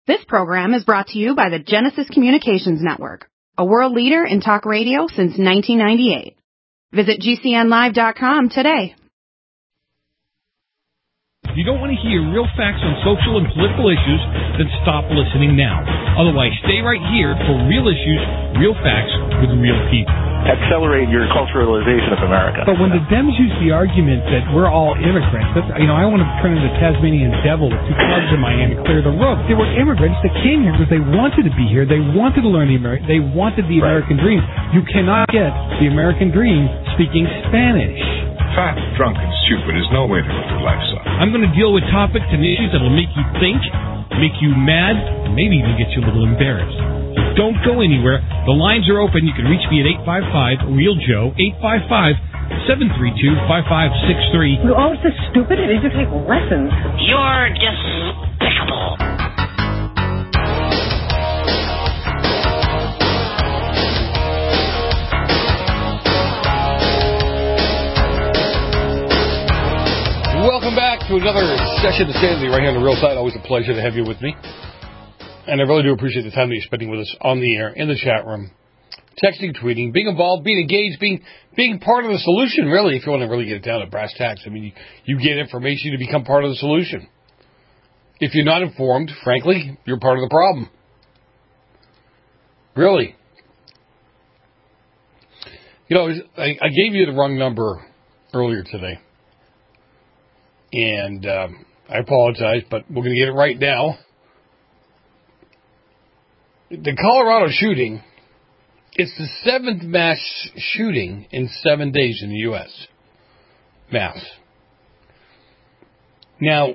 This program is brought to you by the Genesis Communications Network, a world leader in talk radio since 1998. Visit GCNlive.com today. If you don't want to hear real facts on social and political issues, then stop listening now. Otherwise, stay right here for real issues, real facts with real people. Accelerate your culturalization of America. But when the Dems use the argument that we're all immigrants, that's, I want to turn into the Tasmanian devil with two clubs in my hand to clear the roof. They were immigrants that came here because they wanted to be here. They wanted to learn they wanted the American dream. You cannot get the American dream speaking Spanish. Fat, drunk, and stupid is no way to live your life, son. I'm going to deal with topics and issues that will make you think, make you mad, and maybe even get you a little embarrassed. Don't go anywhere. The lines are open. You can reach me at 855-REAL-JOE, 855-732-5563. You're always so stupid. I need to take lessons. You're despicable. Welcome back to another session of Sanity right here on the Real Side. Always a pleasure to have you with me. And I really do appreciate the time that you're spending with us on the air, in the chat room, texting, tweeting, being involved, being engaged, being part of the solution, really, if you want to really get it down to brass tacks. I mean, you get information to become part of the solution. If you're not informed, frankly, you're part of the problem. Really. You know, I gave you the wrong number earlier today. And I apologize, but we're going to get it right now. The Colorado shooting, it's the 7th mass shooting in 7 days in the U.S. Mass. Now,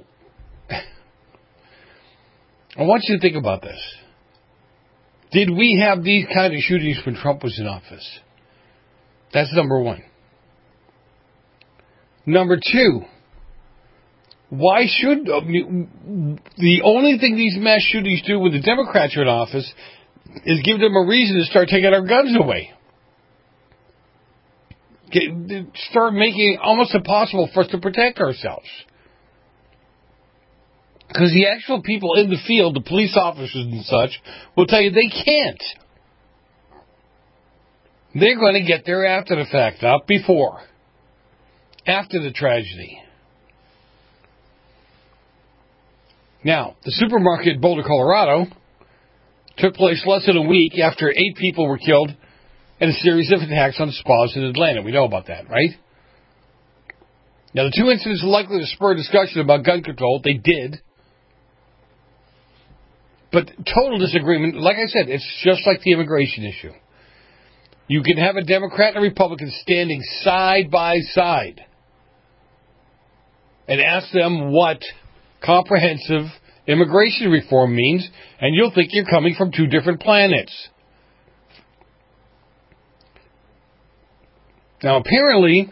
I want you to think about this. Did we have these kind of shootings when Trump was in office? That's number one. Number two, why should the only thing these mass shootings do when the Democrats are in office is give them a reason to start taking our guns away? Start making it almost impossible for us to protect ourselves. Because the actual people in the field, the police officers and such, will tell you they can't. They're going to get there after the fact, not before. After the tragedy. Now, the supermarket in Boulder, Colorado, took place less than a week after 8 people were killed in a series of attacks on spas in Atlanta. We know about that, right? Now, the 2 incidents are likely to spur discussion about gun control. They did. But total disagreement, like I said, it's just like the immigration issue. You can have a Democrat and a Republican standing side by side and ask them what comprehensive immigration reform means, and you'll think you're coming from 2 different planets. Now, apparently,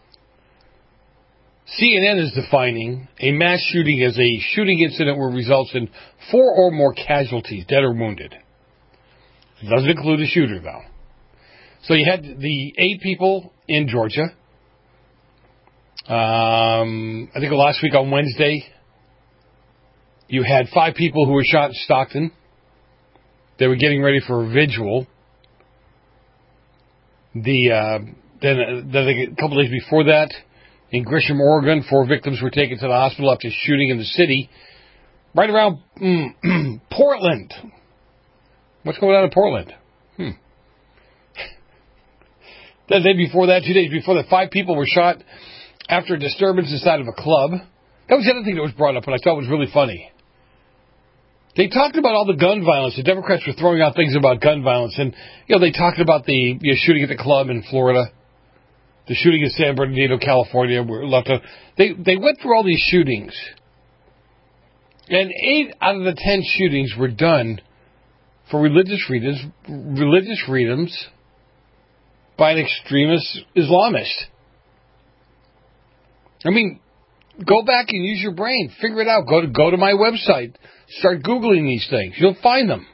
CNN is defining a mass shooting as a shooting incident where results in 4 or more casualties, dead or wounded. It doesn't include a shooter, though. So you had the 8 people in Georgia. I think last week on Wednesday, you had 5 people who were shot in Stockton. They were getting ready for a vigil. Then a couple days before that, in Grisham, Oregon, 4 victims were taken to the hospital after shooting in the city. Right around Portland. What's going on in Portland? The day before that, 2 days before that, 5 people were shot after a disturbance inside of a club. That was the other thing that was brought up, and I thought was really funny. They talked about all the gun violence. The Democrats were throwing out things about gun violence, and they talked about the shooting at the club in Florida, the shooting in San Bernardino, California. They went through all these shootings, and 8 out of the 10 shootings were done for religious freedoms by an extremist Islamist. I mean, go back and use your brain. Figure it out. Go to my website. Start Googling these things. You'll find them.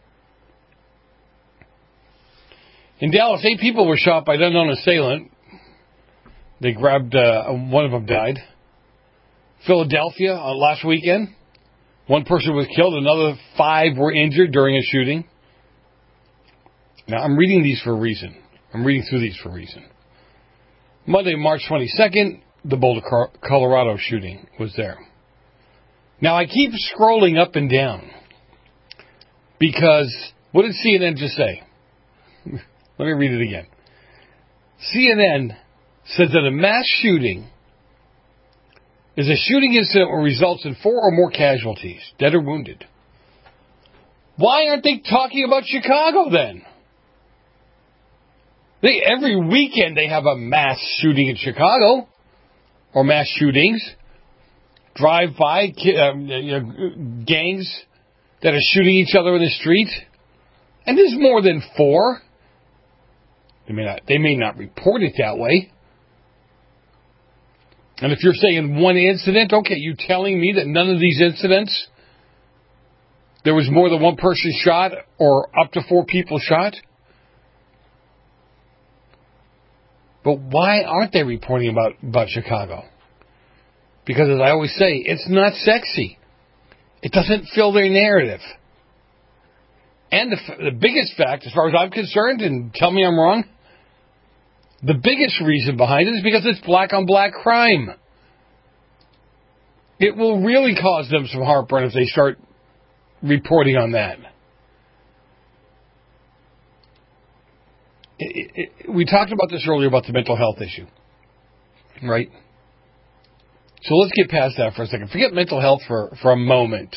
In Dallas, 8 people were shot by an unknown assailant. They grabbed, one of them died. Philadelphia, last weekend, One person was killed, another 5 were injured during a shooting. Now, I'm reading these for a reason. I'm reading through these for a reason. Monday, March 22nd, the Boulder, Colorado shooting was there. Now, I keep scrolling up and down because what did CNN just say? Let me read it again. CNN says that a mass shooting is a shooting incident where results in 4 or more casualties, dead or wounded. Why aren't they talking about Chicago then? Every weekend they have a mass shooting in Chicago, or mass shootings. Drive-by gangs that are shooting each other in the street. And there's more than 4. They may not report it that way. And if you're saying one incident, okay, you telling me that none of these incidents, there was more than one person shot or up to 4 people shot? But why aren't they reporting about Chicago? Because as I always say, it's not sexy. It doesn't fill their narrative. And the biggest fact, as far as I'm concerned, and tell me I'm wrong, the biggest reason behind it is because it's black-on-black crime. It will really cause them some heartburn if they start reporting on that. We talked about this earlier about the mental health issue, right? So let's get past that for a second. Forget mental health for a moment.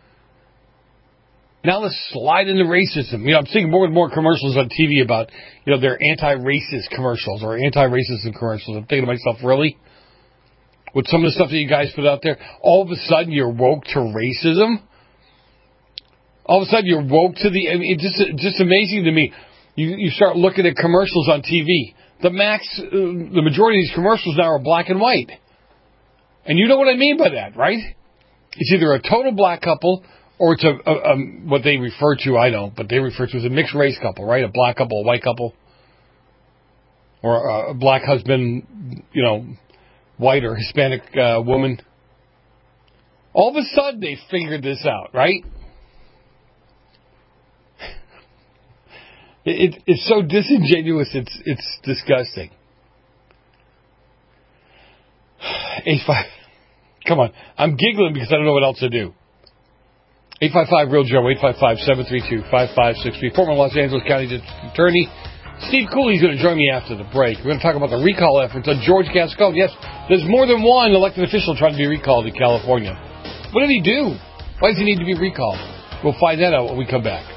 Now let's slide into racism. I'm seeing more and more commercials on TV about, their anti-racist commercials or anti-racism commercials. I'm thinking to myself, really? With some of the stuff that you guys put out there, all of a sudden you're woke to racism? All of a sudden you're woke to it's just amazing to me. You start looking at commercials on TV. The majority of these commercials now are black and white. And you know what I mean by that, right? It's either a total black couple or it's what they refer to, I don't, but they refer to as a mixed race couple, right? A black couple, a white couple. Or a black husband, white or Hispanic woman. All of a sudden they figured this out, right? It's so disingenuous, it's disgusting. 85. Come on. I'm giggling because I don't know what else to do. 855-REAL-JOE, 855-732-5563. Former Los Angeles County Attorney Steve Cooley's going to join me after the break. We're going to talk about the recall efforts on George Gascon. Yes, there's more than one elected official trying to be recalled in California. What did he do? Why does he need to be recalled? We'll find that out when we come back.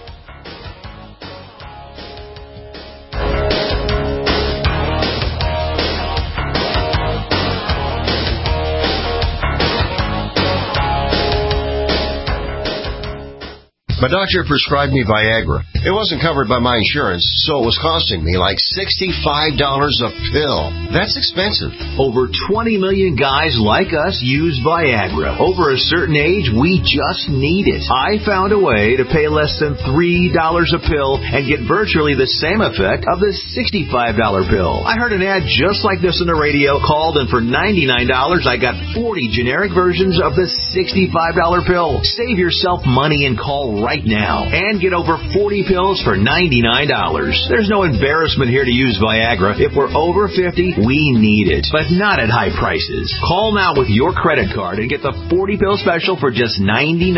My doctor prescribed me Viagra. It wasn't covered by my insurance, so it was costing me like $65 a pill. That's expensive. Over 20 million guys like us use Viagra. Over a certain age, we just need it. I found a way to pay less than $3 a pill and get virtually the same effect of the $65 pill. I heard an ad just like this on the radio, called, and for $99, I got 40 generic versions of the $65 pill. Save yourself money and call right now and get over 40 pills for $99. There's no embarrassment here to use Viagra. If we're over 50, we need it, but not at high prices. Call now with your credit card and get the 40 pill special for just $99.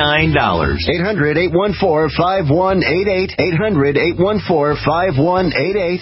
800-814-5188. 800-814-5188.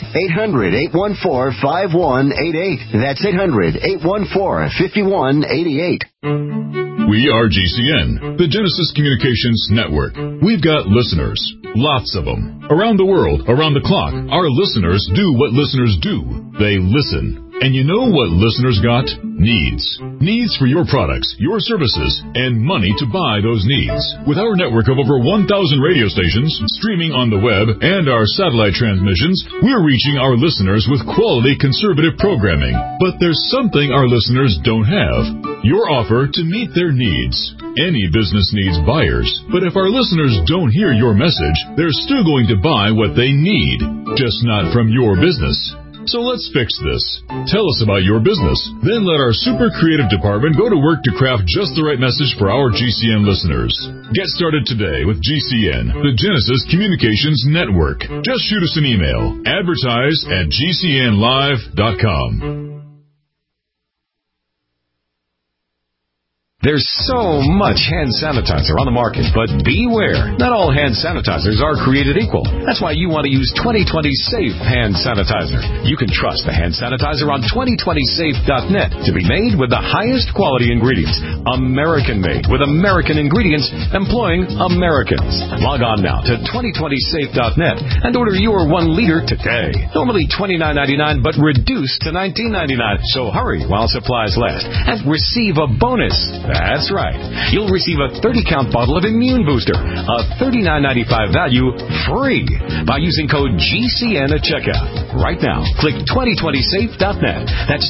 800-814-5188. That's 800-814-5188. We are GCN, the Genesis Communications Network. We've got listeners, lots of them. Around the world, around the clock, our listeners do what listeners do. They listen. And you know what listeners got? Needs. Needs for your products, your services, and money to buy those needs. With our network of over 1,000 radio stations, streaming on the web, and our satellite transmissions, we're reaching our listeners with quality conservative programming. But there's something our listeners don't have. Your offer to meet their needs. Any business needs buyers, but if our listeners don't hear your message, they're still going to buy what they need, just not from your business. So let's fix this. Tell us about your business. Then let our super creative department go to work to craft just the right message for our GCN listeners. Get started today with GCN, the Genesis Communications Network. Just shoot us an email. Advertise@GCNlive.com. There's so much hand sanitizer on the market, but beware. Not all hand sanitizers are created equal. That's why you want to use 2020 Safe Hand Sanitizer. You can trust the hand sanitizer on 2020safe.net to be made with the highest quality ingredients. American-made with American ingredients employing Americans. Log on now to 2020safe.net and order your 1 liter today. Normally $29.99, but reduced to $19.99. So hurry while supplies last and receive a bonus. That's right. You'll receive a 30-count bottle of Immune Booster, a $39.95 value, free by using code GCN at checkout. Right now, click 2020safe.net. That's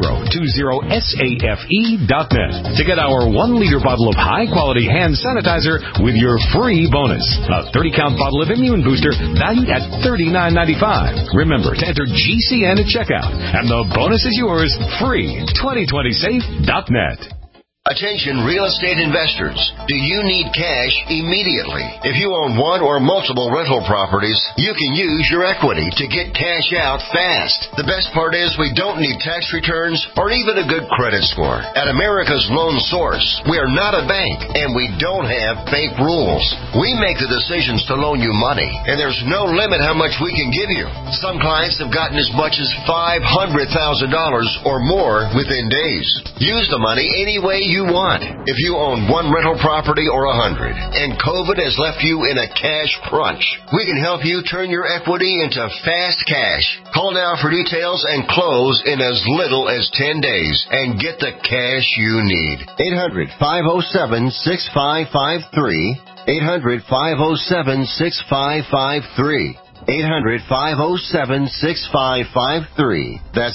2020safe.net to get our 1-liter bottle of high-quality hand sanitizer with your free bonus. A 30-count bottle of Immune Booster valued at $39.95. Remember to enter GCN at checkout, and the bonus is yours free. 2020safe.net. Attention real estate investors. Do you need cash immediately? If you own one or multiple rental properties, you can use your equity to get cash out fast. The best part is we don't need tax returns or even a good credit score. At America's Loan Source, we are not a bank and we don't have bank rules. We make the decisions to loan you money, and there's no limit how much we can give you. Some clients have gotten as much as $500,000 or more within days. Use the money any way you want. If you own one rental property or 100 and COVID has left you in a cash crunch, we can help you turn your equity into fast cash. Call now for details and close in as little as 10 days and get the cash you need. 800-507-6553. 800-507-6553. 800-507-6553. That's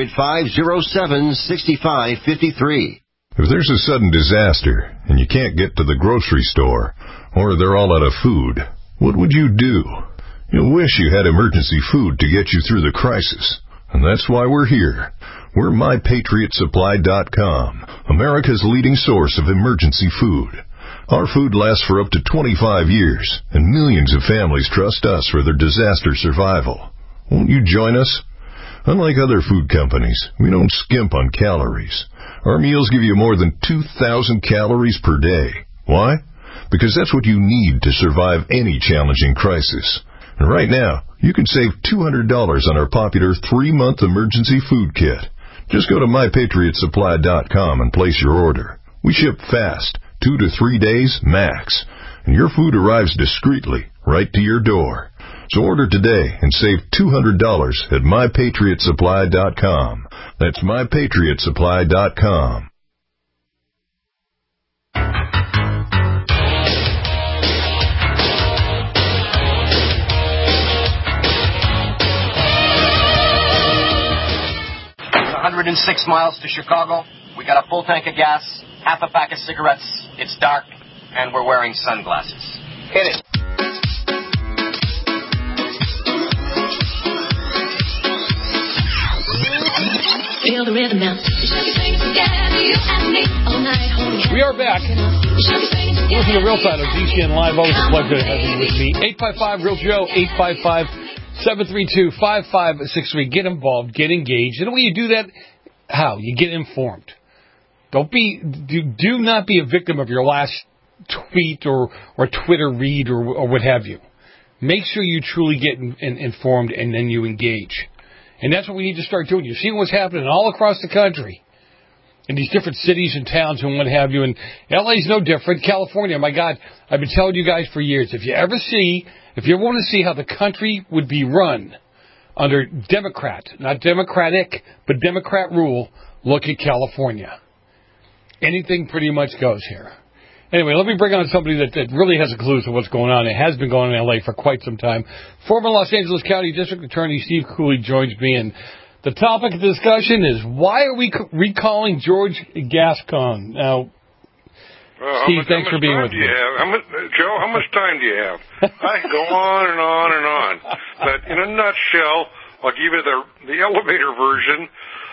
800-507-6553. If there's a sudden disaster and you can't get to the grocery store, or they're all out of food, what would you do? You'll wish you had emergency food to get you through the crisis. And that's why we're here. We're MyPatriotSupply.com, America's leading source of emergency food. Our food lasts for up to 25 years, and millions of families trust us for their disaster survival. Won't you join us? Unlike other food companies, we don't skimp on calories. Our meals give you more than 2,000 calories per day. Why? Because that's what you need to survive any challenging crisis. And right now, you can save $200 on our popular 3-month emergency food kit. Just go to MyPatriotSupply.com and place your order. We ship fast, 2 to 3 days max, and your food arrives discreetly right to your door. So order today and save $200 at MyPatriotSupply.com. That's MyPatriotSupply.com. It's 106 miles to Chicago. We got a full tank of gas, half a pack of cigarettes. It's dark, and we're wearing sunglasses. Hit it. Feel the rhythm now. We are back. Listen to Real Side of GCN Live. Always a pleasure to have you with me. 855-REAL-JOE, 855-732-5563. Get involved, get engaged. And when you do that, how? You get informed. Do not be a victim of your last tweet or Twitter read or what have you. Make sure you truly get informed and then you engage. And that's what we need to start doing. You're seeing what's happening all across the country in these different cities and towns and what have you. And LA's no different. California, my God, I've been telling you guys for years, if you want to see how the country would be run under Democrat, not Democratic, but Democrat rule, look at California. Anything pretty much goes here. Anyway, let me bring on somebody that really has a clue to what's going on. It has been going on in L.A. for quite some time. Former Los Angeles County District Attorney Steve Cooley joins me, and the topic of discussion is, why are we recalling George Gascon? Now, Steve, thanks for being with me. Joe, how much time do you have? I can go on and on and on. But in a nutshell, I'll give you the elevator version.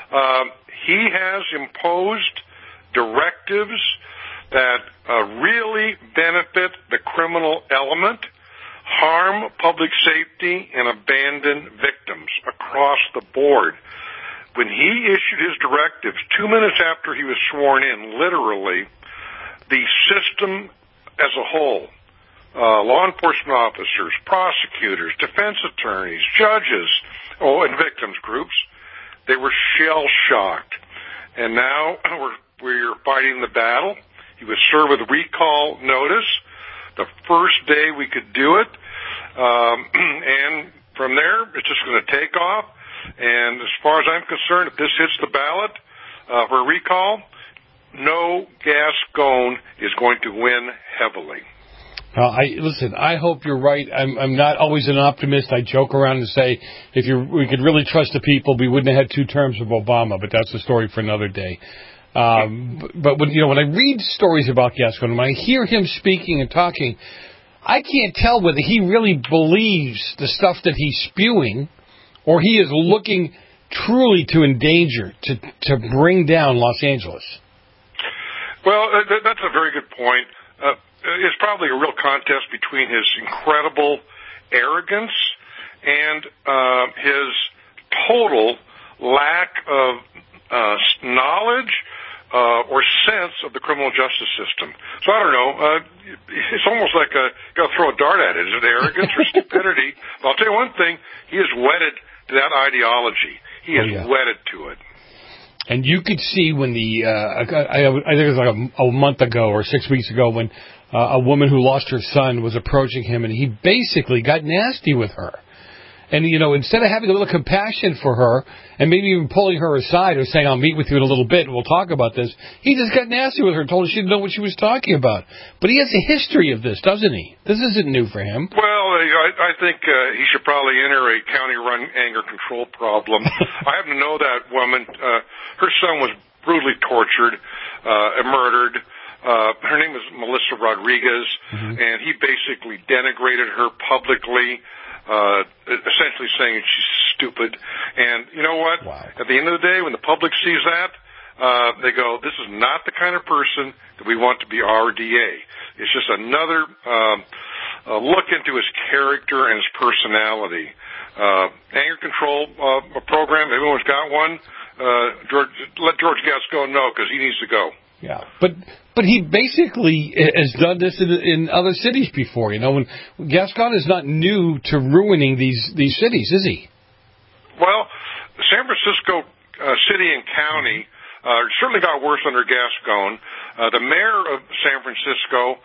He has imposed directives that really benefit the criminal element, harm public safety, and abandon victims across the board. When he issued his directives, 2 minutes after he was sworn in, literally, the system as a whole, law enforcement officers, prosecutors, defense attorneys, judges, and victims groups, they were shell-shocked. And now we're fighting the battle. He was served with recall notice the first day we could do it. And from there, it's just going to take off. And as far as I'm concerned, if this hits the ballot for a recall, no Gascon is going to win heavily. Listen, I hope you're right. I'm not always an optimist. I joke around and say we could really trust the people, we wouldn't have had 2 terms of Obama, but that's a story for another day. But when I read stories about Gascon, when I hear him speaking and talking, I can't tell whether he really believes the stuff that he's spewing or he is looking truly to endanger, to bring down Los Angeles. Well, that's a very good point. It's probably a real contest between his incredible arrogance and his total lack of knowledge or sense of the criminal justice system. So I don't know. It's almost like got to throw a dart at it. Is it arrogance or stupidity? But I'll tell you one thing. He is wedded to that ideology. He is wedded to it. And you could see when I think it was like a month ago or 6 weeks ago when a woman who lost her son was approaching him, and he basically got nasty with her. And, instead of having a little compassion for her and maybe even pulling her aside or saying, I'll meet with you in a little bit and we'll talk about this, he just got nasty with her and told her she didn't know what she was talking about. But he has a history of this, doesn't he? This isn't new for him. Well, I think he should probably enter a county-run anger control problem. I happen to know that woman. Her son was brutally tortured and murdered. Her name was Melissa Rodriguez, and he basically denigrated her publicly, essentially saying she's stupid. And you know what? Wow. At the end of the day, when the public sees that, they go, this is not the kind of person that we want to be RDA. It's just another look into his character and his personality. Anger control program, everyone's got one. Let George Gascon know, because he needs to go. Yeah, but he basically has done this in other cities before. When Gascon is not new to ruining these cities, is he? Well, San Francisco city and county certainly got worse under Gascon. The mayor of San Francisco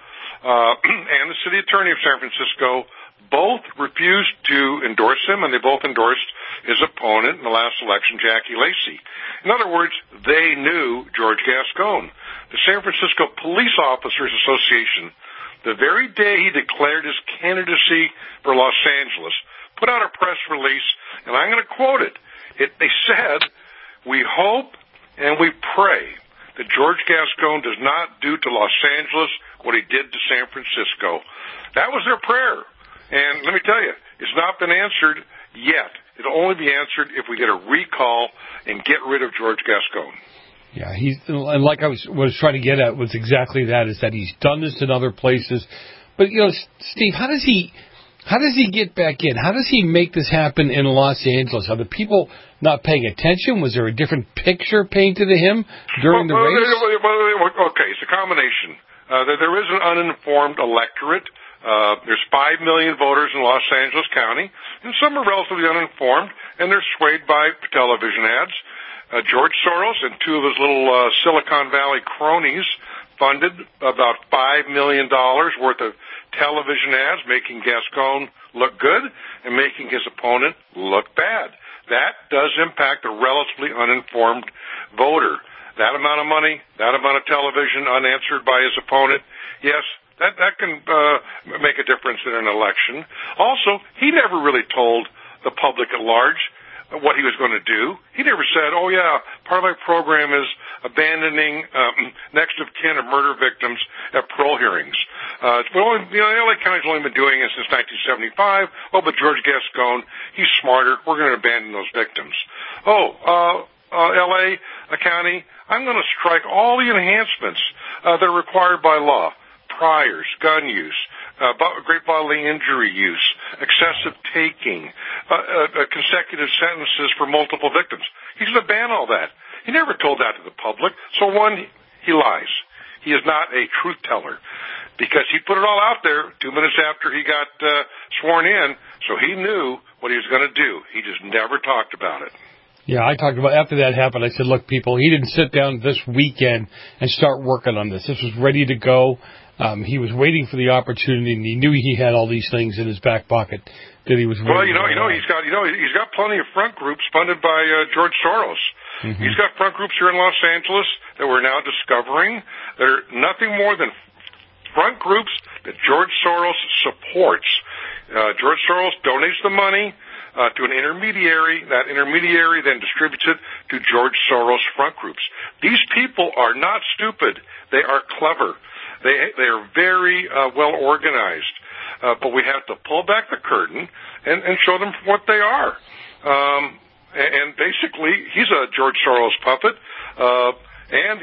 and the city attorney of San Francisco both refused to endorse him, and they both endorsed his opponent in the last election, Jackie Lacey. In other words, they knew George Gascon. The San Francisco Police Officers Association, the very day he declared his candidacy for Los Angeles, put out a press release, and I'm going to quote it. They said, "We hope and we pray that George Gascon does not do to Los Angeles what he did to San Francisco." That was their prayer. And let me tell you, it's not been answered yet. It'll only be answered if we get a recall and get rid of George Gascon. Yeah, and like I was trying to get at was exactly that, is that he's done this in other places. But, Steve, how does he get back in? How does he make this happen in Los Angeles? Are the people not paying attention? Was there a different picture painted of him during the race? Okay, it's a combination. There is an uninformed electorate. There's 5 million voters in Los Angeles County, and some are relatively uninformed, and they're swayed by television ads. George Soros and 2 of his little Silicon Valley cronies funded about $5 million worth of television ads, making Gascon look good and making his opponent look bad. That does impact a relatively uninformed voter. That amount of money, that amount of television unanswered by his opponent, yes, that can make a difference in an election. Also, he never really told the public at large what he was going to do. He never said, oh, yeah, part of my program is abandoning next of kin of murder victims at parole hearings. LA County's only been doing it since 1975. Oh, but George Gascon, he's smarter. We're going to abandon those victims. LA County, I'm going to strike all the enhancements that are required by law. Priors, gun use, great bodily injury use, excessive taking, consecutive sentences for multiple victims. He's going to ban all that. He never told that to the public. So one, he lies. He is not a truth teller because he put it all out there 2 minutes after he got sworn in, so he knew what he was going to do. He just never talked about it. Yeah, I talked about after that happened. I said, look, people, he didn't sit down this weekend and start working on this. This was ready to go. He was waiting for the opportunity, and he knew he had all these things in his back pocket that he was. Well, he's got plenty of front groups funded by George Soros. Mm-hmm. He's got front groups here in Los Angeles that we're now discovering that are nothing more than front groups that George Soros supports. George Soros donates the money to an intermediary. That intermediary then distributes it to George Soros front groups. These people are not stupid. They are clever. They are very well organized. But we have to pull back the curtain and show them what they are. And basically, he's a George Soros puppet, and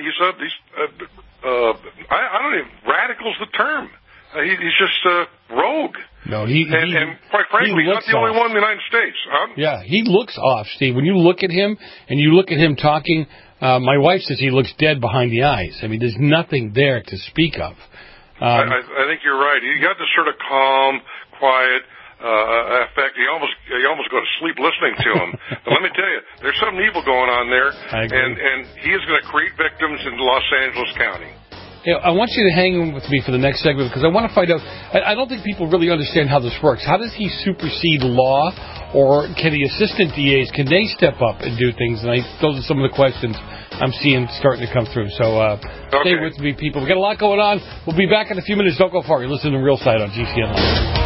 I don't even, radical's the term. He's just a rogue. No, and quite frankly, he's not the only one in the United States. Huh? Yeah, he looks off, Steve. When you look at him and you look at him talking, my wife says he looks dead behind the eyes. I mean, there's nothing there to speak of. I think you're right. You got this sort of calm, quiet effect. You almost go to sleep listening to him. But let me tell you, there's something evil going on there, and he is going to create victims in Los Angeles County. Yeah, I want you to hang with me for the next segment because I want to find out. I don't think people really understand how this works. How does he supersede law, or can the assistant DAs, can they step up and do things? And those are some of the questions I'm seeing starting to come through. So stay with me, people. We've got a lot going on. We'll be back in a few minutes. Don't go far. You're listening to Real Side on GCN Live.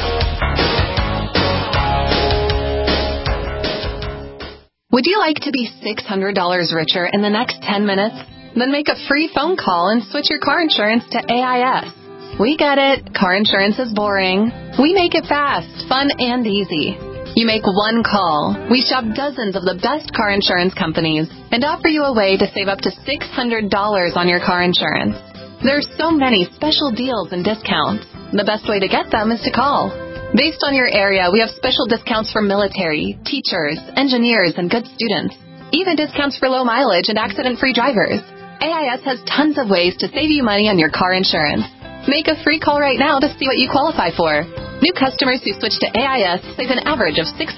Would you like to be $600 richer in the next 10 minutes? Then make a free phone call and switch your car insurance to AIS. We get it. Car insurance is boring. We make it fast, fun, and easy. You make one call. We shop dozens of the best car insurance companies and offer you a way to save up to $600 on your car insurance. There are so many special deals and discounts. The best way to get them is to call. Based on your area, we have special discounts for military, teachers, engineers, and good students. Even discounts for low mileage and accident-free drivers. AIS has tons of ways to save you money on your car insurance. Make a free call right now to see what you qualify for. New customers who switch to AIS save an average of $600.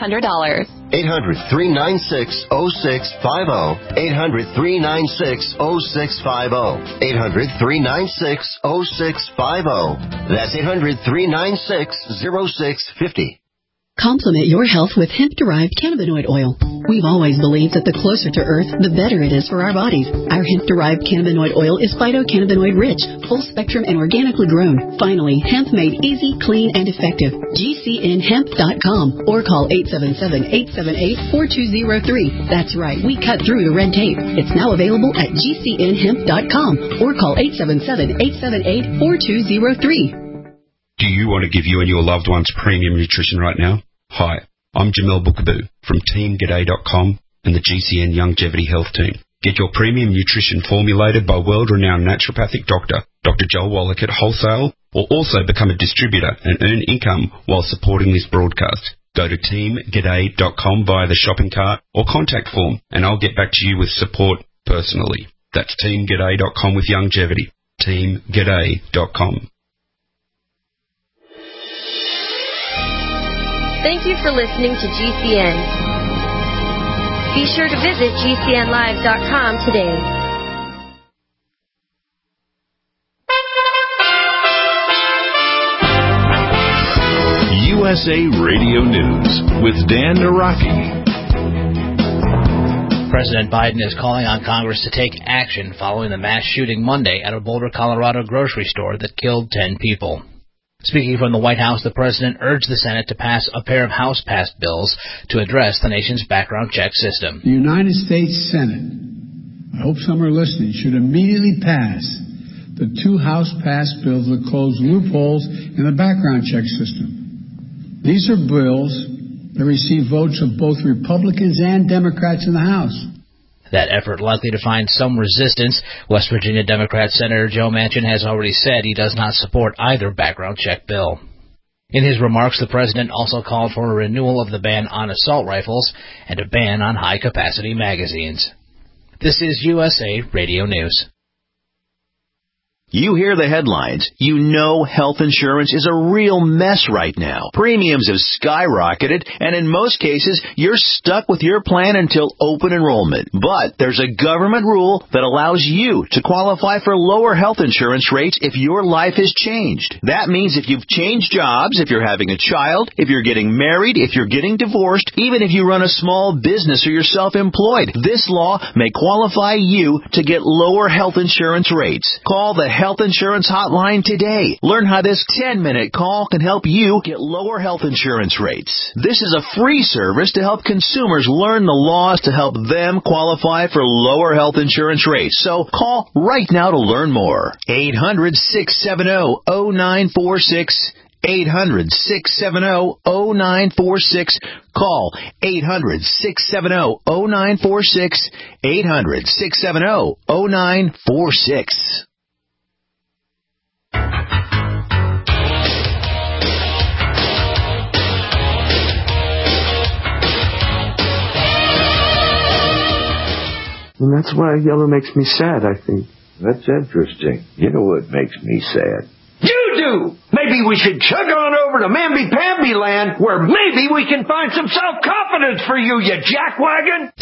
800-396-0650. 800-396-0650. 800-396-0650. That's 800-396-0650. Complement your health with hemp-derived cannabinoid oil. We've always believed that the closer to Earth, the better it is for our bodies. Our hemp-derived cannabinoid oil is phytocannabinoid-rich, full-spectrum, and organically grown. Finally, hemp made easy, clean, and effective. GCNhemp.com or call 877-878-4203. That's right, we cut through the red tape. It's now available at GCNhemp.com or call 877-878-4203. Do you want to give you and your loved ones premium nutrition right now? Hi, I'm Jamel Bookaboo from TeamGaday.com and the GCN Longevity Health Team. Get your premium nutrition formulated by world-renowned naturopathic doctor, Dr. Joel Wallach at Wholesale, or also become a distributor and earn income while supporting this broadcast. Go to TeamGaday.com via the shopping cart or contact form, and I'll get back to you with support personally. That's TeamGaday.com with longevity. TeamGaday.com. Thank you for listening to GCN. Be sure to visit GCNlive.com today. USA Radio News with Dan Naraki. President Biden is calling on Congress to take action following the mass shooting Monday at a Boulder, Colorado grocery store that killed 10 people. Speaking from the White House, the president urged the Senate to pass a pair of House-passed bills to address the nation's background check system. The United States Senate I hope some are listening, should immediately pass the 2 House-passed bills that close loopholes in the background check system. These are bills that receive votes of both Republicans and Democrats in the House. That effort likely to find some resistance. West Virginia Democrat Senator Joe Manchin has already said he does not support either background check bill. In his remarks, the president also called for a renewal of the ban on assault rifles and a ban on high-capacity magazines. This is USA Radio News. You hear the headlines. You know health insurance is a real mess right now. Premiums have skyrocketed, and in most cases, you're stuck with your plan until open enrollment. But there's a government rule that allows you to qualify for lower health insurance rates if your life has changed. That means if you've changed jobs, if you're having a child, if you're getting married, if you're getting divorced, even if you run a small business or you're self-employed, this law may qualify you to get lower health insurance rates. Call the Health Insurance Hotline today. Learn how this 10-minute call can help you get lower health insurance rates. This is a free service to help consumers learn the laws to help them qualify for lower health insurance rates. So call right now to learn more. 800-670-0946. 800-670-0946. Call 800-670-0946. 800-670-0946. And that's why yellow makes me sad, I think. That's interesting. You know what makes me sad? You do! Maybe we should chug on over to Mamby-Pamby land, where maybe we can find some self-confidence for you, you jackwagon!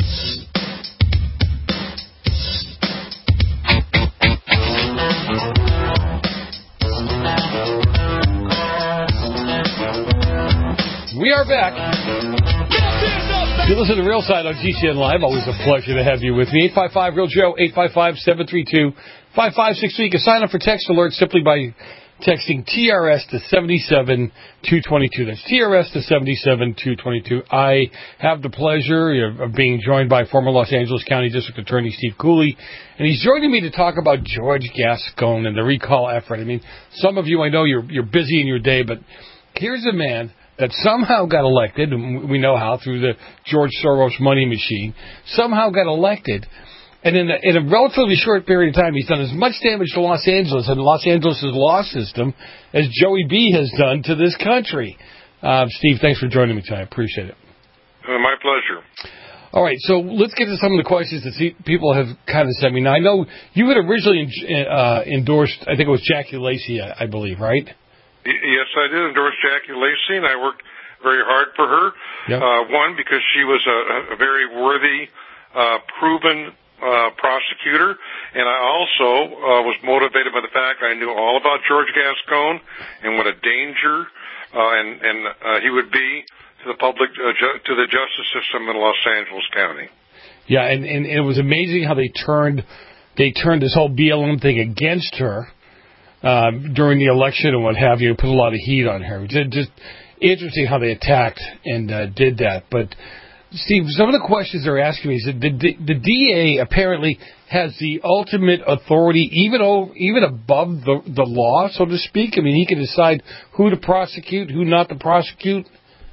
We are back. You listen to Real Side on GCN Live. Always a pleasure to have you with me. 855-REAL-JOE, 855-732-5563. You can sign up for text alerts simply by texting TRS to 77222. That's TRS to 77222. I have the pleasure of being joined by former Los Angeles County District Attorney Steve Cooley, and he's joining me to talk about George Gascon and the recall effort. I mean, some of you, I know you're busy in your day, but here's a man that somehow got elected, and we know how, through the George Soros money machine, somehow got elected. And in a relatively short period of time, he's done as much damage to Los Angeles and Los Angeles' law system as Joey B. has done to this country. Steve, thanks for joining me tonight. I appreciate it. My pleasure. All right, so let's get to some of the questions that people have kind of sent me. Now, I know you had originally endorsed, I think it was Jackie Lacey, I believe, right? Yes, I did endorse Jackie Lacey, and I worked very hard for her. Yep. One, because she was a very worthy, proven prosecutor, and I also was motivated by the fact I knew all about George Gascon and what a danger he would be to the public, to the justice system in Los Angeles County. Yeah, and it was amazing how they turned this whole BLM thing against her during the election and what have you. Put a lot of heat on her. Just interesting how they attacked and did that. But Steve, some of the questions they're asking me is that the DA apparently has the ultimate authority, even above the law, so to speak. I mean, he can decide who to prosecute, who not to prosecute.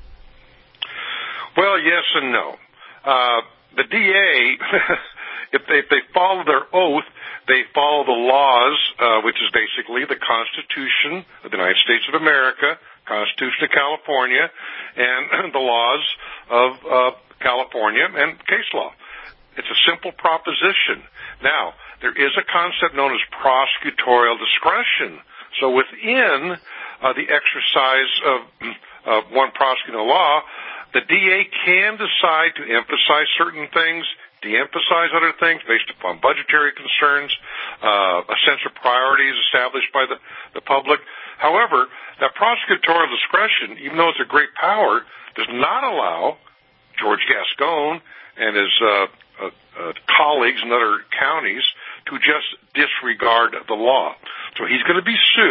Well, yes and no. The DA, if they follow their oath, they follow the laws, which is basically the Constitution of the United States of America, Constitution of California, and the laws of California and case law. It's a simple proposition. Now, there is a concept known as prosecutorial discretion. So within the exercise of one prosecuting a law, the DA can decide to emphasize certain things, de-emphasize other things based upon budgetary concerns, a sense of priorities established by the public. However, that prosecutorial discretion, even though it's a great power, does not allow George Gascon and his colleagues in other counties to just disregard the law. So he's going to be sued.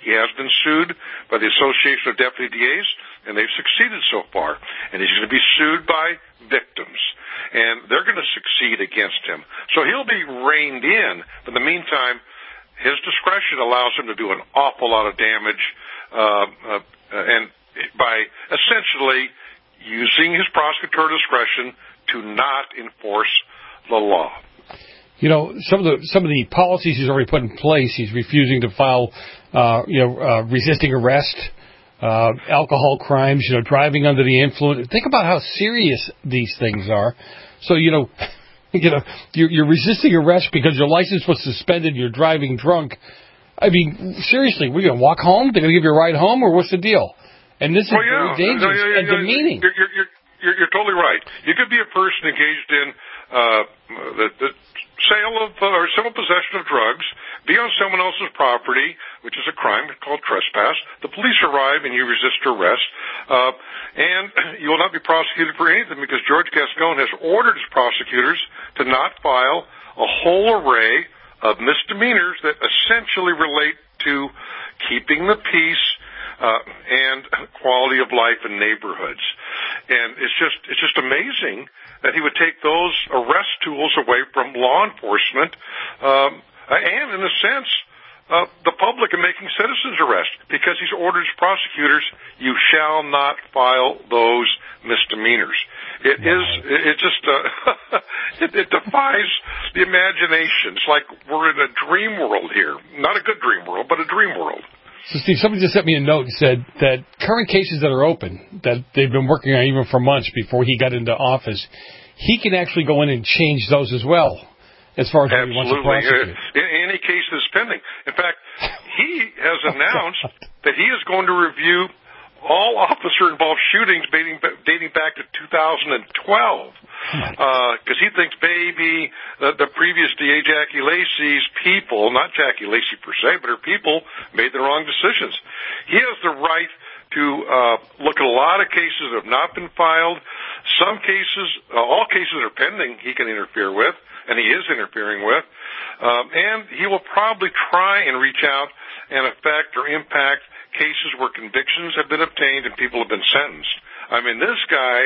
He has been sued by the Association of Deputy DAs, and they've succeeded so far. And he's going to be sued by victims, and they're going to succeed against him. So he'll be reined in. But in the meantime, his discretion allows him to do an awful lot of damage, and by essentially using his prosecutorial discretion to not enforce the law. You know, some of the policies he's already put in place. He's refusing to file, resisting arrest, alcohol crimes. You know, driving under the influence. Think about how serious these things are. So you're resisting arrest because your license was suspended. You're driving drunk. I mean, seriously, we're going to walk home? They're going to give you a ride home, or what's the deal? And this is very dangerous and demeaning. You're totally right. You could be a person engaged in the sale of or civil possession of drugs, be on someone else's property, which is a crime called trespass. The police arrive and you resist arrest, and you will not be prosecuted for anything because George Gascon has ordered his prosecutors to not file a whole array of misdemeanors that essentially relate to keeping the peace and quality of life in neighborhoods. And it's just amazing that he would take those arrest tools away from law enforcement, and in a sense, the public in making citizens arrest, because he's ordered his prosecutors, you shall not file those misdemeanors. It defies the imagination. It's like we're in a dream world here. Not a good dream world, but a dream world. So, Steve, somebody just sent me a note and said that current cases that are open, that they've been working on even for months before he got into office, he can actually go in and change those as well, as far as what he wants to prosecute. Any case that's pending. In fact, he has announced that he is going to review all officer-involved shootings dating back to 2012, because he thinks maybe the previous DA, Jackie Lacey's people, not Jackie Lacey per se, but her people, made the wrong decisions. He has the right to look at a lot of cases that have not been filed. Some cases, all cases are pending, he can interfere with, and he is interfering with, and he will probably try and reach out and affect or impact cases where convictions have been obtained and people have been sentenced. I mean, this guy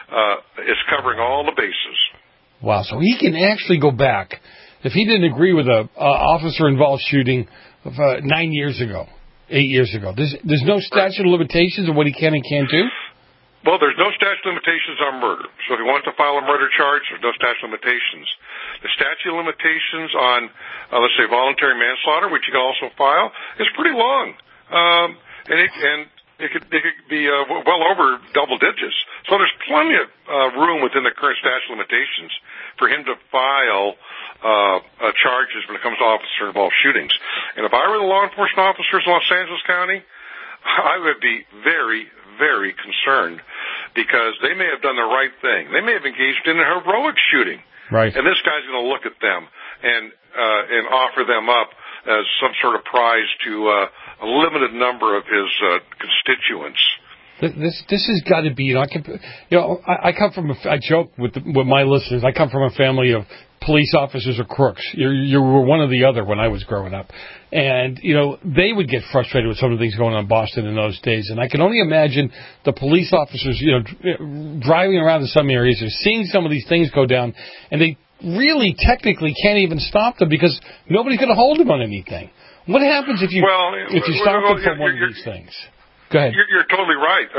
is covering all the bases. Wow, so he can actually go back. If he didn't agree with a officer-involved shooting of 9 years ago, 8 years ago, there's no statute of limitations of what he can and can't do? Well, there's no statute of limitations on murder. So if he wants to file a murder charge, there's no statute of limitations. The statute of limitations on, let's say, voluntary manslaughter, which you can also file, is pretty long. And it could be well over double digits. So there's plenty of room within the current statute of limitations for him to file charges when it comes to officer-involved shootings. And if I were the law enforcement officers in Los Angeles County, I would be very, very concerned, because they may have done the right thing. They may have engaged in a heroic shooting. Right. And this guy's going to look at them and offer them up as some sort of prize to a limited number of his constituents. This has got to be, I come from I joke with my listeners, I come from a family of police officers or crooks. You were one or the other when I was growing up. And, they would get frustrated with some of the things going on in Boston in those days. And I can only imagine the police officers, driving around in some areas or seeing some of these things go down, and they really technically can't even stop them because nobody's going to hold them on anything. What happens if you stop them from one of these things? Go ahead. You're totally right.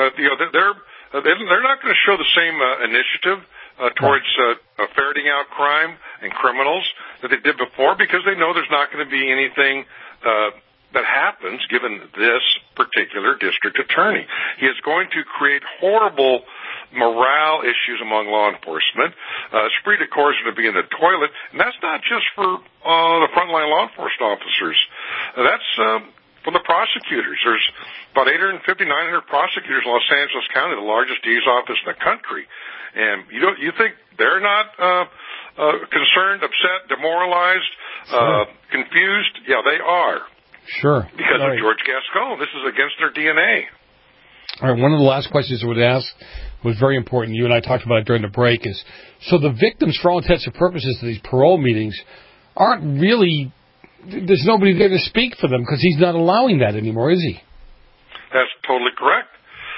They're not going to show the same initiative towards ferreting out crime and criminals that they did before, because they know there's not going to be anything that happens given this particular district attorney. He is going to create horrible morale issues among law enforcement. Esprit de corps is going to be in the toilet, and that's not just for the frontline law enforcement officers. That's for the prosecutors. There's about 850, 900 prosecutors in Los Angeles County, the largest DA's office in the country. And you think they're not concerned, upset, demoralized, confused? Yeah, they are. Sure. Because of George Gascon. This is against their DNA. All right, one of the last questions I would ask was very important. You and I talked about it during the break. So the victims, for all intents and purposes, of these parole meetings aren't really there's nobody there to speak for them because he's not allowing that anymore, is he? That's totally correct.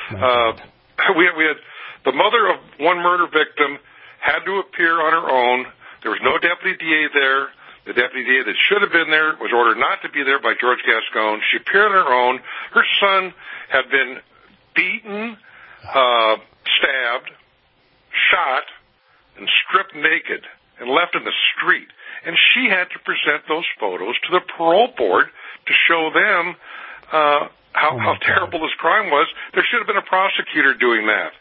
We had the mother of one murder victim had to appear on her own. There was no deputy DA there. The deputy DA that should have been there was ordered not to be there by George Gascon. She appeared on her own. Her son had been beaten, stabbed, shot, and stripped naked and left in the street. And she had to present those photos to the parole board to show them how terrible this crime was. There should have been a prosecutor doing that,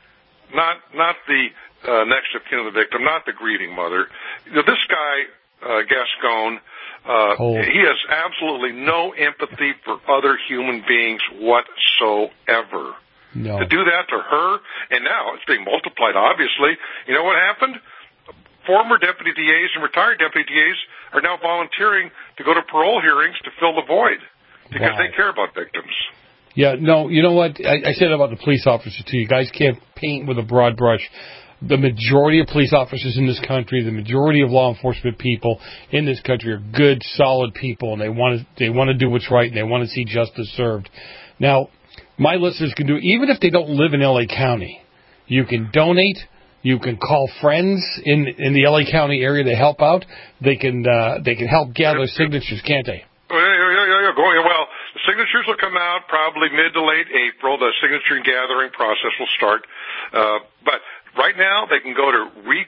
not the next of kin of the victim, not the grieving mother. This guy, Gascon, he has absolutely no empathy for other human beings whatsoever. No. To do that to her, and now it's being multiplied, obviously. You know what happened? Former deputy DAs and retired deputy DAs are now volunteering to go to parole hearings to fill the void because they care about victims. Yeah, no, you know what? I said about the police officers, too. You guys can't paint with a broad brush. The majority of police officers in this country, the majority of law enforcement people in this country are good, solid people, and they want to do what's right, and they want to see justice served. Now, my listeners can do, even if they don't live in L.A. County, you can donate. You can call friends in the L.A. County area to help out. They can help gather signatures, can't they? Yeah. Well, the signatures will come out probably mid to late April. The signature gathering process will start. But right now, they can go to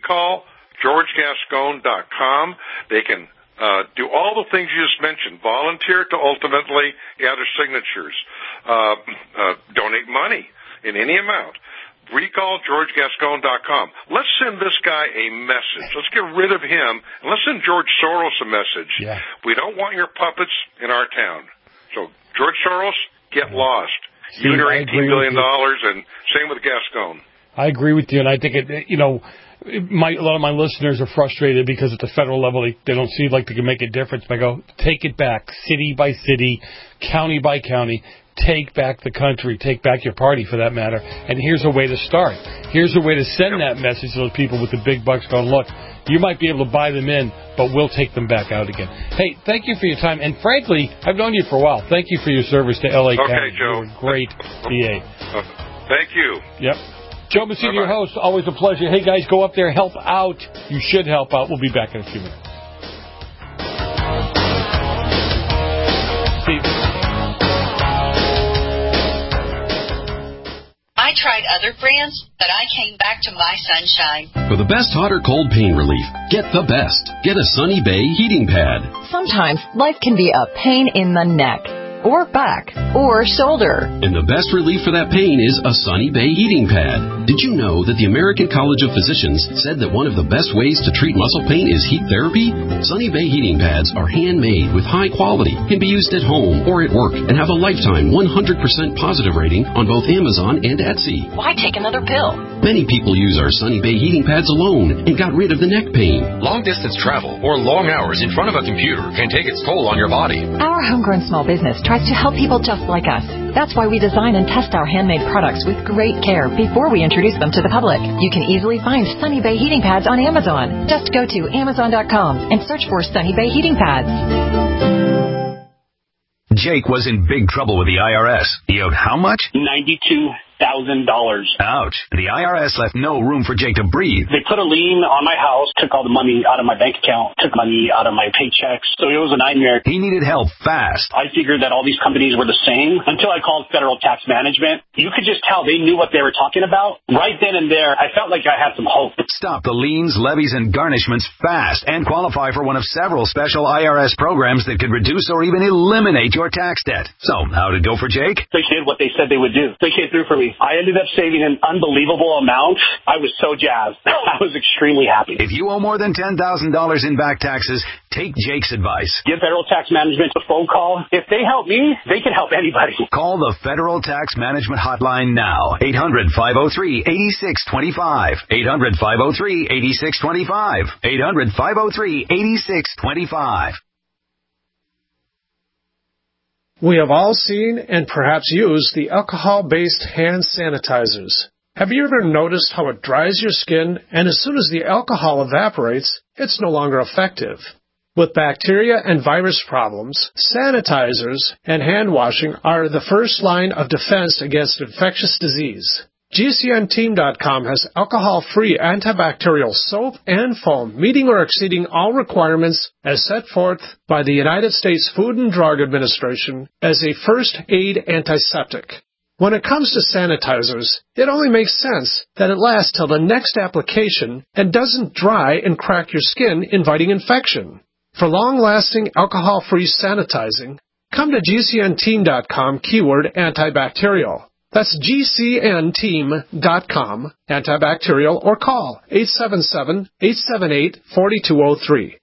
recallgeorgegascon.com. They can do all the things you just mentioned. Volunteer to ultimately gather signatures. Donate money in any amount. RecallGeorgeGascon.com. Let's send this guy a message. Let's get rid of him, and let's send George Soros a message. Yeah. We don't want your puppets in our town. So, George Soros, get lost. See, you and your $18 billion, and same with Gascon. I agree with you, and I think a lot of my listeners are frustrated because at the federal level they don't seem like they can make a difference. I go, take it back, city by city, county by county. Take back the country. Take back your party, for that matter. And here's a way to start. Here's a way to send that message to those people with the big bucks going, look, you might be able to buy them in, but we'll take them back out again. Hey, thank you for your time. And frankly, I've known you for a while. Thank you for your service to L.A. County. Okay, Joe. You're a great DA. Thank you. Yep. Joe Messina, your host. Always a pleasure. Hey, guys, go up there. Help out. You should help out. We'll be back in a few minutes. Steve. I tried other brands, but I came back to My Sunshine. For the best hot or cold pain relief, get the best. Get a Sunny Bay heating pad. Sometimes life can be a pain in the neck, or back, or shoulder. And the best relief for that pain is a Sunny Bay heating pad. Did you know that the American College of Physicians said that one of the best ways to treat muscle pain is heat therapy? Sunny Bay heating pads are handmade with high quality, can be used at home or at work, and have a lifetime 100% positive rating on both Amazon and Etsy. Why take another pill? Many people use our Sunny Bay heating pads alone and got rid of the neck pain. Long-distance travel or long hours in front of a computer can take its toll on your body. Our homegrown small business tries to help people just like us. That's why we design and test our handmade products with great care before we introduce them to the public. You can easily find Sunny Bay heating pads on Amazon. Just go to Amazon.com and search for Sunny Bay heating pads. Jake was in big trouble with the IRS. He owed how much? $92,000. Ouch. The IRS left no room for Jake to breathe. They put a lien on my house, took all the money out of my bank account, took money out of my paychecks. So it was a nightmare. He needed help fast. I figured that all these companies were the same until I called Federal Tax Management. You could just tell they knew what they were talking about. Right then and there, I felt like I had some hope. Stop the liens, levies, and garnishments fast and qualify for one of several special IRS programs that could reduce or even eliminate your tax debt. So, how'd it go for Jake? They did what they said they would do. They came through for me. I ended up saving an unbelievable amount. I was so jazzed. I was extremely happy. If you owe more than $10,000 in back taxes, take Jake's advice. Give Federal Tax Management a phone call. If they help me, they can help anybody. Call the Federal Tax Management Hotline now. 800-503-8625. 800-503-8625. 800-503-8625. We have all seen and perhaps used the alcohol-based hand sanitizers. Have you ever noticed how it dries your skin, and as soon as the alcohol evaporates, it's no longer effective? With bacteria and virus problems, sanitizers and hand washing are the first line of defense against infectious disease. GCNteam.com has alcohol-free antibacterial soap and foam meeting or exceeding all requirements as set forth by the United States Food and Drug Administration as a first aid antiseptic. When it comes to sanitizers, it only makes sense that it lasts till the next application and doesn't dry and crack your skin, inviting infection. For long-lasting alcohol-free sanitizing, come to GCNteam.com keyword antibacterial. That's GCNteam.com, antibacterial, or call 877-878-4203.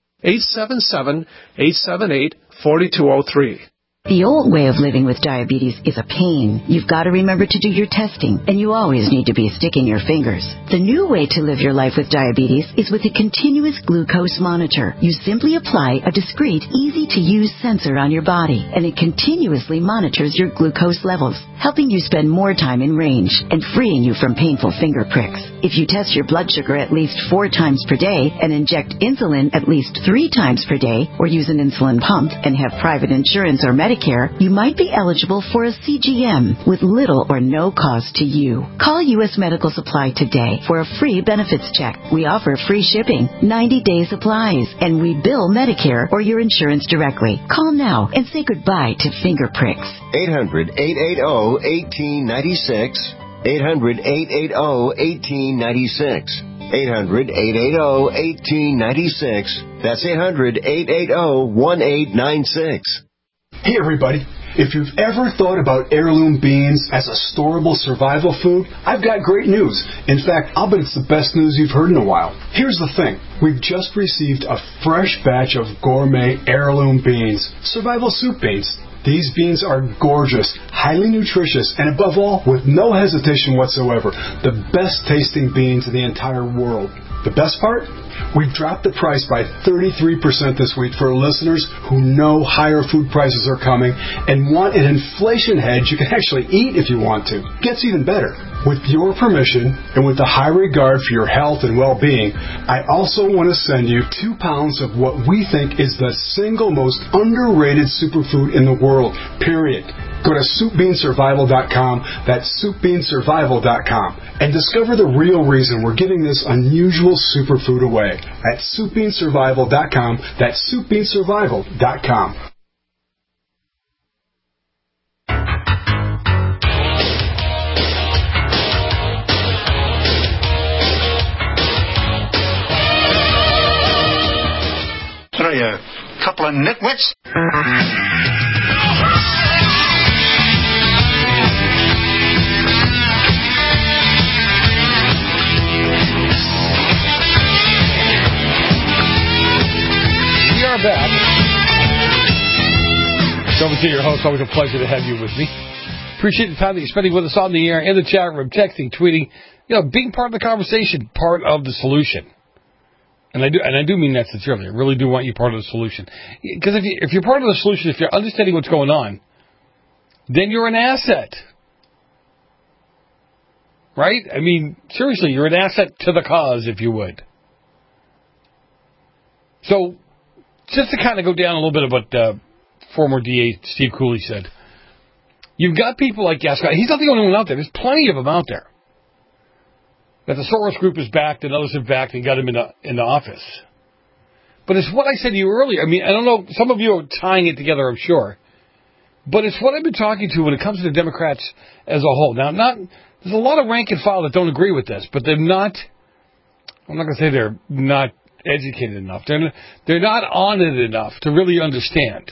877-878-4203. The old way of living with diabetes is a pain. You've got to remember to do your testing, and you always need to be sticking your fingers. The new way to live your life with diabetes is with a continuous glucose monitor. You simply apply a discreet, easy-to-use sensor on your body, and it continuously monitors your glucose levels, helping you spend more time in range and freeing you from painful finger pricks. If you test your blood sugar at least 4 times per day and inject insulin at least 3 times per day, or use an insulin pump and have private insurance or Medicare, you might be eligible for a CGM with little or no cost to you. Call U.S. Medical Supply today for a free benefits check. We offer free shipping, 90-day supplies, and we bill Medicare or your insurance directly. Call now and say goodbye to finger pricks. 800-880-1896. 800-880-1896. 800-880-1896. That's 800-880-1896. Hey everybody, if you've ever thought about heirloom beans as a storable survival food, I've got great news. In fact, I'll bet it's the best news you've heard in a while. Here's the thing. We've just received a fresh batch of gourmet heirloom beans, survival soup beans. These beans are gorgeous, highly nutritious, and above all, with no hesitation whatsoever, the best tasting beans in the entire world. The best part? We've dropped the price by 33% this week for listeners who know higher food prices are coming and want an inflation hedge you can actually eat if you want to. Gets even better. With your permission and with the high regard for your health and well-being, I also want to send you 2 pounds of what we think is the single most underrated superfood in the world, period. Go to SoupBeanSurvival.com, that's SoupBeanSurvival.com, and discover the real reason we're giving this unusual superfood away at SoupBeanSurvival.com, that's SoupBeanSurvival.com. What are you, a couple of nitwits? Back. Over to your host. Always a pleasure to have you with me. Appreciate the time that you're spending with us on the air, in the chat room, texting, tweeting. Being part of the conversation, part of the solution. And I do mean that sincerely. I really do want you part of the solution. Because if you're part of the solution, if you're understanding what's going on, then you're an asset. Right? I mean, seriously, you're an asset to the cause, if you would. So, just to kind of go down a little bit of what former DA Steve Cooley said. You've got people like Gascon. He's not the only one out there. There's plenty of them out there. That the Soros Group has backed and others have backed and got him in the office. But it's what I said to you earlier. I mean, I don't know. Some of you are tying it together, I'm sure. But it's what I've been talking to when it comes to the Democrats as a whole. Now, there's a lot of rank and file that don't agree with this, but they're not, I'm not going to say they're not educated enough. They're not on it enough to really understand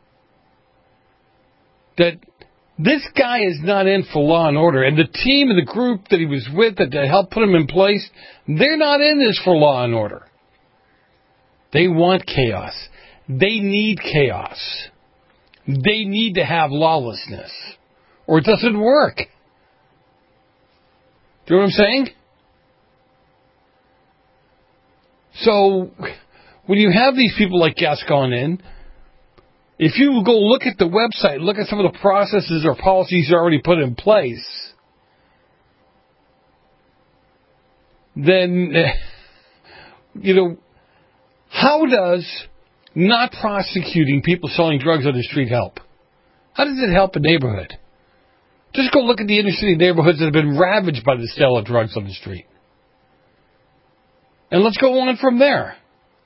that this guy is not in for law and order, and the team and the group that he was with that helped put him in place, they're not in this for law and order. They want chaos. They need chaos. They need to have lawlessness, or it doesn't work. Do you know what I'm saying? So, when you have these people like Gascon in, if you go look at the website, look at some of the processes or policies already put in place, then, how does not prosecuting people selling drugs on the street help? How does it help a neighborhood? Just go look at the inner city neighborhoods that have been ravaged by the sale of drugs on the street. And let's go on from there.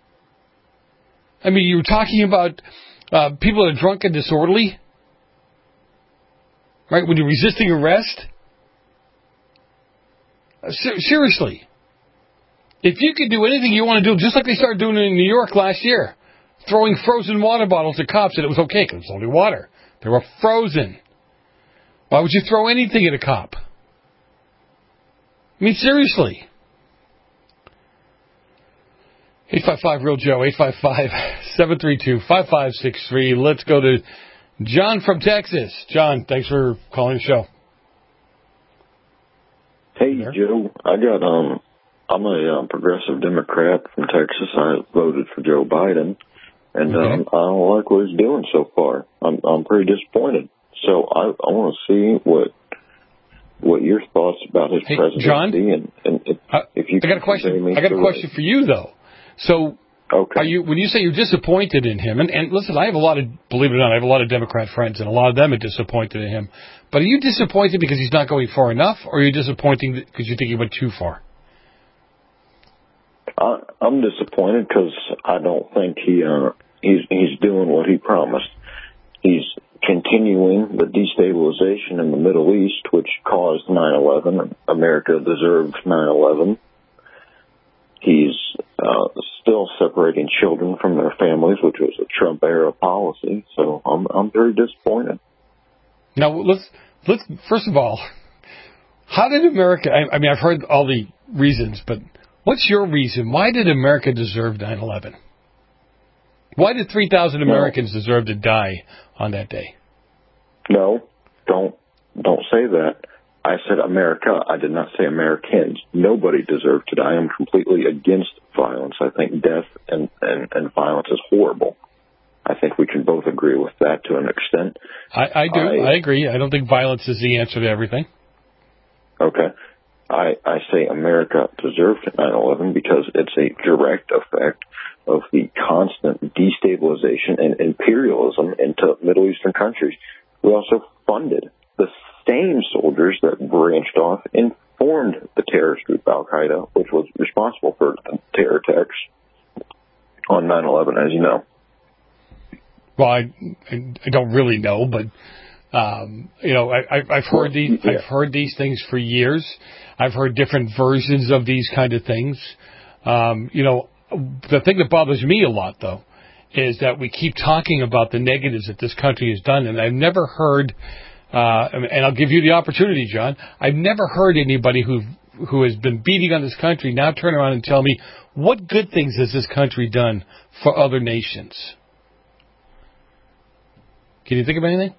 I mean, you were talking about people that are drunk and disorderly, right, when you're resisting arrest. Seriously. If you could do anything you want to do, just like they started doing in New York last year, throwing frozen water bottles at cops, and it was okay because it was only water. They were frozen. Why would you throw anything at a cop? I mean, seriously. 855-REAL-JOE, 855-732-5563. Let's go to John from Texas. John, thanks for calling the show. Hey, Joe. I'm a progressive Democrat from Texas. I voted for Joe Biden, and I don't like what he's doing so far. I'm pretty disappointed. So I want to see what your thoughts about his presidency. John, and if you I got a question. I got a question for you though. So, are you, when you say you're disappointed in him, and listen, believe it or not, I have a lot of Democrat friends, and a lot of them are disappointed in him. But are you disappointed because he's not going far enough, or are you disappointed because you think he went too far? I'm disappointed because I don't think he's doing what he promised. He's continuing the destabilization in the Middle East, which caused 9/11. America deserved 9/11. He's still separating children from their families, which was a Trump-era policy. So I'm very disappointed. Now, let's first of all, how did America? I mean, I've heard all the reasons, but what's your reason? Why did America deserve 9/11? Why did 3,000 Americans deserve to die on that day? No, don't say that. I said America. I did not say Americans. Nobody deserved to die. I'm completely against violence. I think death and violence is horrible. I think we can both agree with that to an extent. I do. I agree. I don't think violence is the answer to everything. Okay. I say America deserved 9/11 because it's a direct effect of the constant destabilization and imperialism into Middle Eastern countries. We also funded the same soldiers that branched off and formed the terrorist group Al-Qaeda, which was responsible for the terror attacks on 9/11, as you know. Well, I don't really know, but I've heard these. Yeah. I've heard these things for years. I've heard different versions of these kind of things. The thing that bothers me a lot, though, is that we keep talking about the negatives that this country has done, and I've never heard. And I'll give you the opportunity, John. I've never heard anybody who has been beating on this country now turn around and tell me what good things has this country done for other nations. Can you think of anything?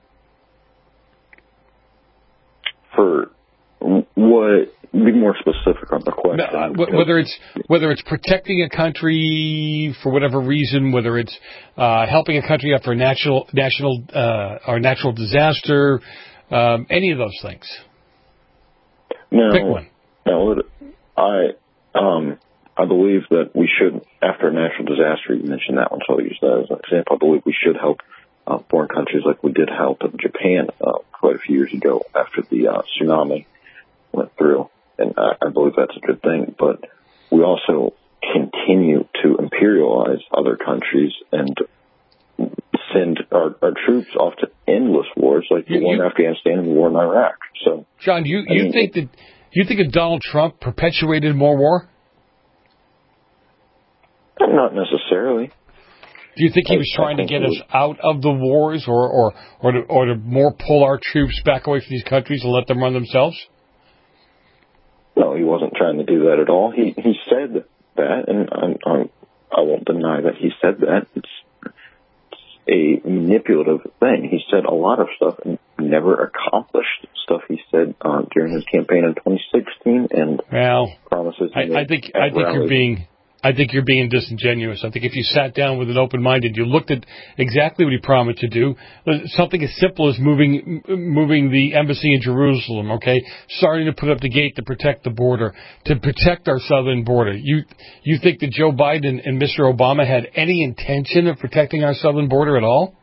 For what? Be more specific on the question. Whether it's protecting a country for whatever reason, whether it's helping a country after a natural disaster, any of those things. No, pick one. No, I believe that we should, after a natural disaster, you mentioned that one, so I'll use that as an example. I believe we should help foreign countries like we did help Japan quite a few years ago after the tsunami went through. And I believe that's a good thing. But we also continue to imperialize other countries and send our troops off to endless wars, like the war in Afghanistan and the war in Iraq. So, John, you think that Donald Trump perpetuated more war? Not necessarily. Do you think he was trying to get us out of the wars, or to more pull our troops back away from these countries and let them run themselves? No, he wasn't trying to do that at all. He said that, and I won't deny that he said that. It's a manipulative thing. He said a lot of stuff and never accomplished stuff he said during his campaign in 2016 and promises. I think you're being I think you're being disingenuous. I think if you sat down with an open mind and you looked at exactly what he promised to do, something as simple as moving the embassy in Jerusalem, okay, starting to put up the gate to protect the border, to protect our southern border. You think that Joe Biden and Mr. Obama had any intention of protecting our southern border at all?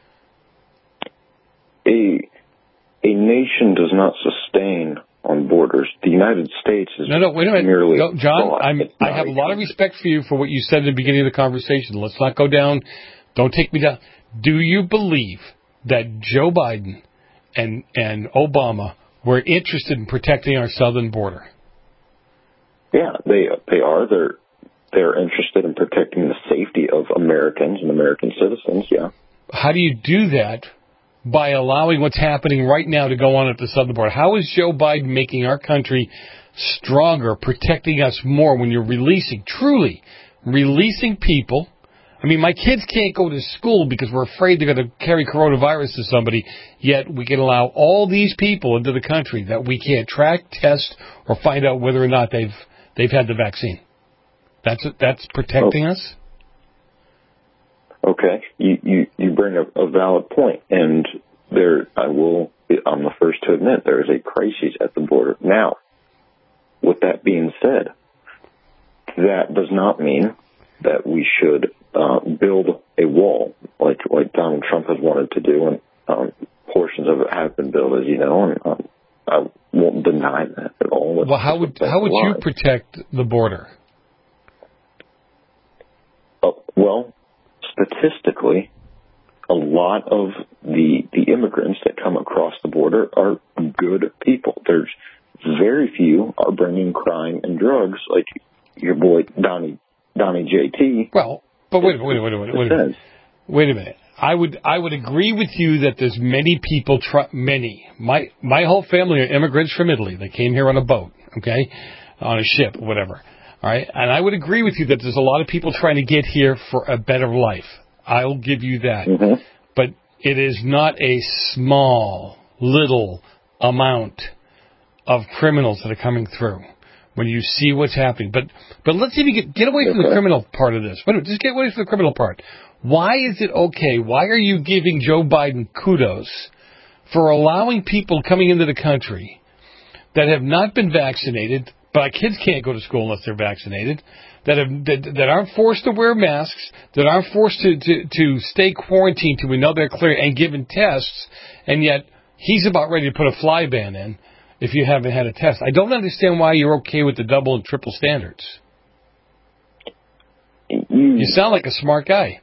A nation does not sustain on borders. The United States is wait a minute. merely John, I have a lot of respect for you for what you said at the beginning of the conversation. Let's not go down. Don't take me down. Do you believe that Joe Biden and Obama were interested in protecting our southern border? Yeah, they are. They're interested in protecting the safety of Americans and American citizens, yeah. How do you do that by allowing what's happening right now to go on at the southern border? How is Joe Biden making our country stronger, protecting us more when you're truly releasing people? I mean, my kids can't go to school because we're afraid they're going to carry coronavirus to somebody, yet we can allow all these people into the country that we can't track, test, or find out whether or not they've had the vaccine. That's protecting us? Okay, you bring a valid point, and I'm the first to admit there is a crisis at the border. Now, with that being said, that does not mean that we should build a wall like Donald Trump has wanted to do, and portions of it have been built, as you know, and I won't deny that at all. Well, how would you protect the border? Well, statistically, a lot of the immigrants that come across the border are good people. There's very few are bringing crime and drugs like your boy Donnie JT. Well, but wait a minute. I would agree with you that there's many people. My whole family are immigrants from Italy. They came here on a boat, okay, on a ship, whatever. All right, and I would agree with you that there's a lot of people trying to get here for a better life. I'll give you that. Mm-hmm. But it is not a small, little amount of criminals that are coming through when you see what's happening. But let's even get away from the criminal part of this. Wait a minute, just get away from the criminal part. Why is it okay? Why are you giving Joe Biden kudos for allowing people coming into the country that have not been vaccinated? But our kids can't go to school unless they're vaccinated, that aren't forced to wear masks, that aren't forced to stay quarantined till we know they're clear and given tests, and yet he's about ready to put a fly ban in if you haven't had a test. I don't understand why you're okay with the double and triple standards. You sound like a smart guy.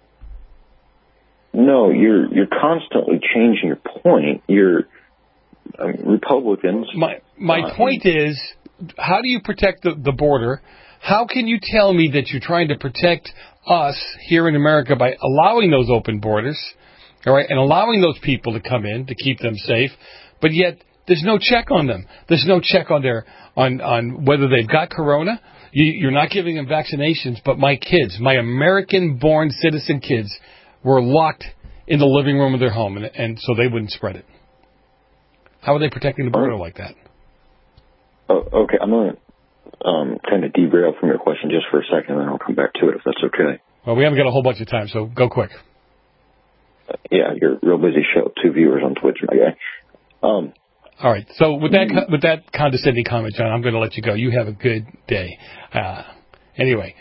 No, you're constantly changing your point. Republicans. My point is, how do you protect the border? How can you tell me that you're trying to protect us here in America by allowing those open borders, all right, and allowing those people to come in to keep them safe, but yet there's no check on them. There's no check on whether they've got corona. You're not giving them vaccinations, but my kids, my American-born citizen kids, were locked in the living room of their home, and so they wouldn't spread it. How are they protecting the border like that? Okay, I'm going to kind of derail from your question just for a second, and then I'll come back to it if that's okay. Well, we haven't got a whole bunch of time, so go quick. Yeah, you're a real busy show. 2 viewers on Twitch, my guy. All right, so with that condescending comment, John, I'm going to let you go. You have a good day. Anyway,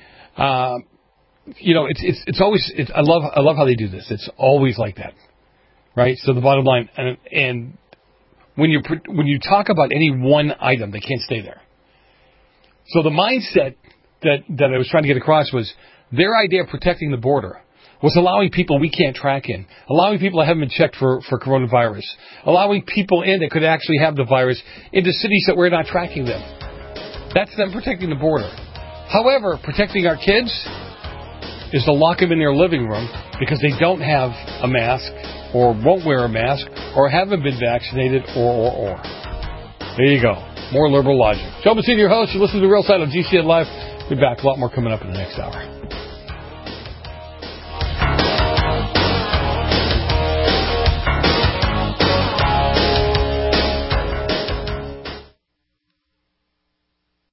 it's always. I love how they do this. It's always like that, right? So the bottom line, and when you talk about any one item, they can't stay there. So the mindset that I was trying to get across was their idea of protecting the border was allowing people we can't track in, allowing people that haven't been checked for coronavirus, allowing people in that could actually have the virus into cities that we're not tracking them. That's them protecting the border. However, protecting our kids is to lock them in their living room because they don't have a mask or won't wear a mask or haven't been vaccinated or. There you go. More liberal logic. Joe Messina, your host. You listen to The Real Side on GCN Live. We'll be back. A lot more coming up in the next hour.